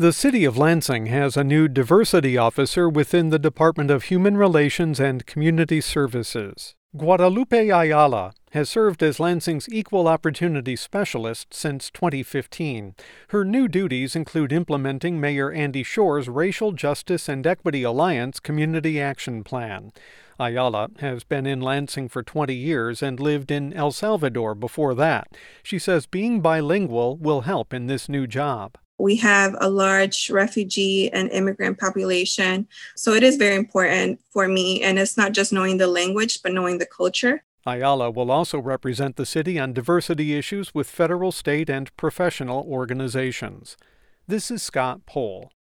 The City of Lansing has a new diversity officer within the Department of Human Relations and Community Services. Guadalupe Ayala has served as Lansing's Equal Opportunity Specialist since 2015. Her new duties include implementing Mayor Andy Shore's Racial Justice and Equity Alliance Community Action Plan. Ayala has been in Lansing for 20 years and lived in El Salvador before that. She says being bilingual will help in this new job. We have a large refugee and immigrant population, so it is very important for me, and it's not just knowing the language, but knowing the culture. Ayala will also represent the city on diversity issues with federal, state, and professional organizations. This is Scott Pohl.